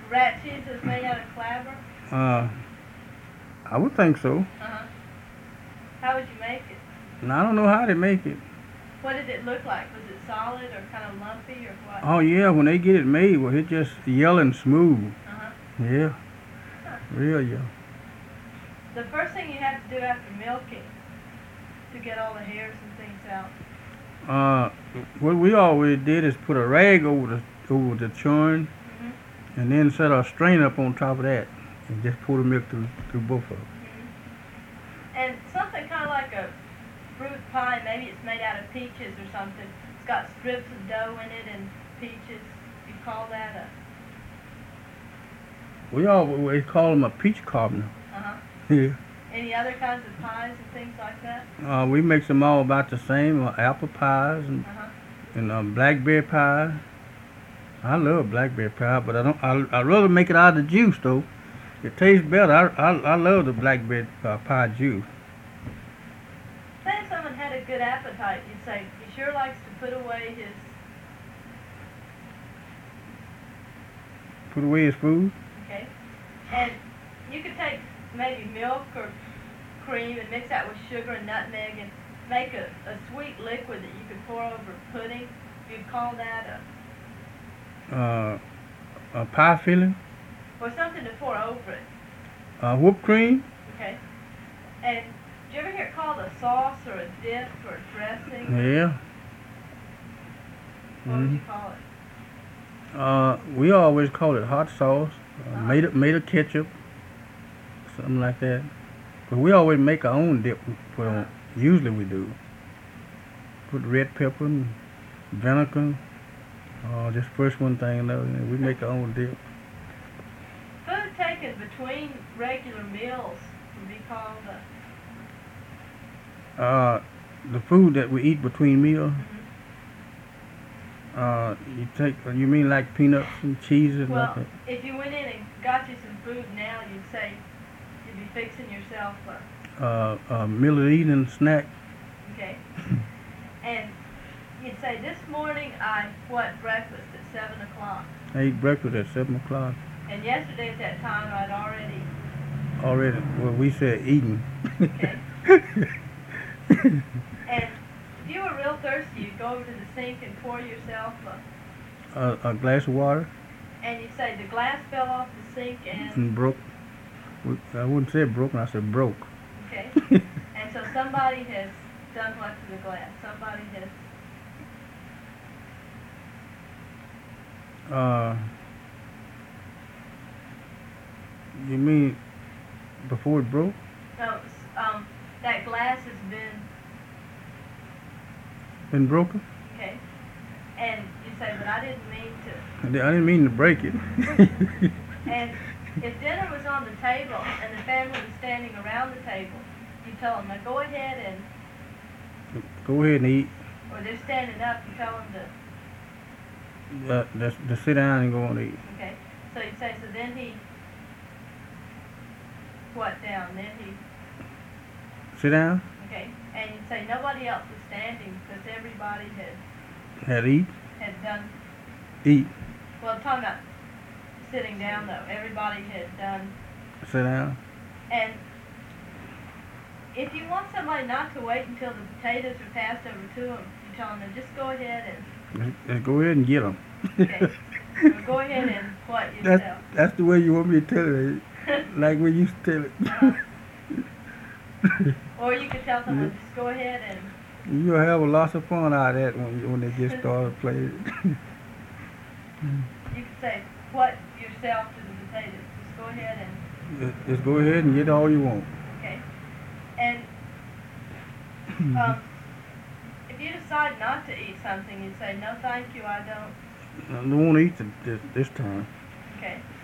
rat cheese is made out of clabber? I would think so. Uh-huh. How would you make it? And I don't know how they make it. What did it look like? Was it solid or kind of lumpy or what? Oh yeah, when they get it made, well, it's just yellow and smooth. Uh-huh. Yeah, Huh. real yellow. The first thing you have to do after milking to get all the hairs and things out. What we always did is put a rag over the churn, Mm-hmm. and then set a strainer up on top of that, and just pour the milk through both of them. Mm-hmm. And something kind of like a fruit pie, maybe it's made out of peaches or something. It's got strips of dough in it and peaches. You call that We always call them a peach cobbler. uh-huh. Yeah. Any other kinds of pies and things like that? We mix them all about the same, apple pies Uh-huh. and blackberry pie. I love blackberry pie, but I'd rather make it out of the juice though. It tastes better. I love the blackberry pie juice. Say if someone had a good appetite, you'd say he sure likes to put away his food. okay? And you could take maybe milk or cream and mix that with sugar and nutmeg and make a sweet liquid that you could pour over pudding. You'd call that A pie filling. or something to pour over it, Whipped cream. okay? And do you ever hear it called a sauce or a dip or a dressing? Yeah. What would you call it? We always call it hot sauce, Uh-huh. made of ketchup, something like that. But we always make our own dip. Usually we do. Put red pepper and vinegar. Just first one thing, and we make our own dip. Food taken between regular meals would be called The food that we eat between meals. You mean like peanuts and cheeses well, like that? if you went in and got you some food now, you'd say you'd be fixing yourself Middle of the evening snack. okay? And you'd say, this morning I, breakfast at 7 o'clock. I eat breakfast at 7 o'clock. And yesterday at that time I'd Already, well, we said eating. okay? And if you were real thirsty, you'd go over to the sink and pour yourself A glass of water and you'd say, the glass fell off the sink and, and broke. I wouldn't say broken, I said broke. okay? And so somebody has done what to the glass? Somebody has, You mean before it broke? no, that glass has Been broken? okay? And you say, but I didn't mean to. I didn't mean to break it. And if dinner was on the table and the family was standing around the table, you tell them, now go ahead and, Go ahead and eat. or they're standing up, you tell them Just sit down and go on and eat. okay? So you say, so then he, what down? Then he, Sit down? okay? And you say nobody else was standing because everybody Had eat? had done, Eat. well, I'm talking about sitting down though. Everybody had done. Sit down? And if you want somebody not to wait until the potatoes are passed over to them, you tell them, just go ahead and, Let's go ahead and get them. okay, so go ahead and what yourself. That's the way you want me to tell it. Like we used to tell it. Or you could tell someone, just go ahead and, You'll have a lot of fun out of that when they get started playing. you could say, what yourself to the potatoes. Just go ahead and, Just go ahead and get all you want. okay. And if you decide not to eat something, you say, no thank you, I don't. I don't want to eat this time. Okay.